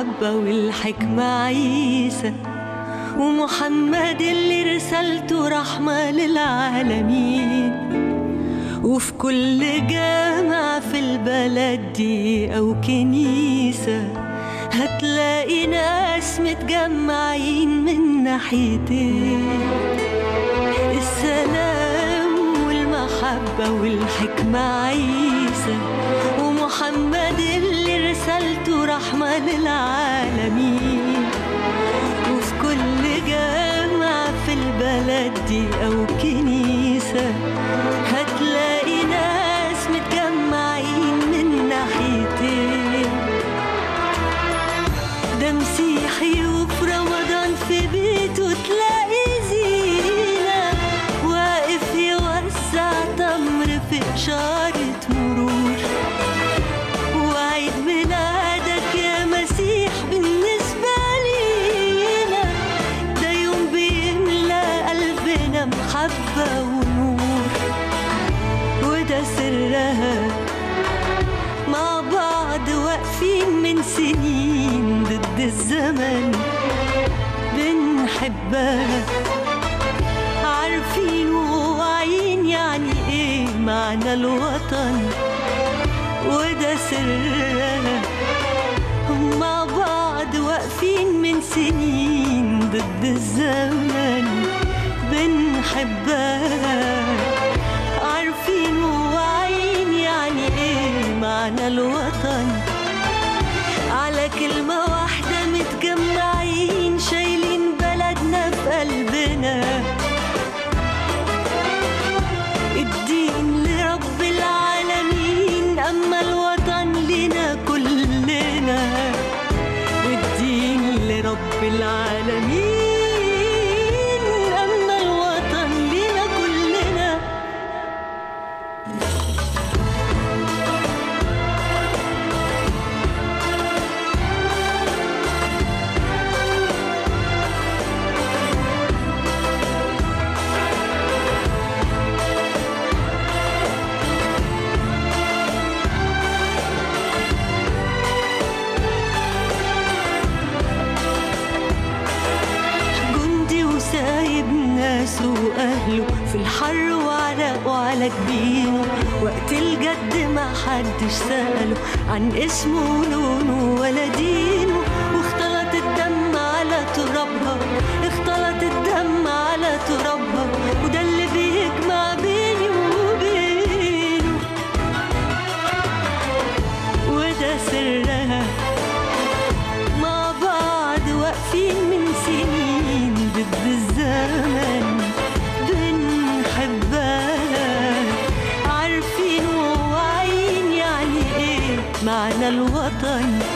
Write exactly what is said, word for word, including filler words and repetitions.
المحبة والحكمة عيسى، ومحمد اللي رسالته رحمة للعالمين. وفي كل جامع في البلد دي أو كنيسة هتلاقي ناس متجمعين من ناحيتين. السلام والمحبة والحكمة عيسى، ومحمد اللي رسالته رحمة للعالمين. وفي كل جامع في البلد دي أو كنيسة هتلاقي ناس متجمعين من ناحيتين. ده مسيحي وفي رمضان في بيته تلاقي زينة واقف يوزع تمر في إشارة مرور. وعيد ميلادك يا مسيح بالنسبة لينا ده يوم بيملى قلبنا محبة ونور. وده سرها مع بعض واقفين من سنين ضد الزمن بنحبها، عارفين وواعيين يعني ايه معنى الوطن. وده سرها مع بعض واقفين من سنين ضد الزمن بنحبها، عارفين وواعيين يعني ايه معنى الوطن. على كلمة واحدة متجمعين شايلين بلدنا في قلبنا. الدين لرب العالمين أما الوطن لنا كلنا. الدين لرب العالمين أما الوطن لنا كلنا. سايب ناسه وأهله في الحر وعرق وعلى جبينه. وقت الجد ما حدش سأله عن اسمه ولونه ولا دينه. واختلط الدم على ترابها، اختلط الدم على ترابها، وده اللي بيجمع بيني وبينه. وده سرها مع بعض واقفين من سنين ضد الزمن بنحبها، عارفين وواعيين يعني ايه معنى الوطن.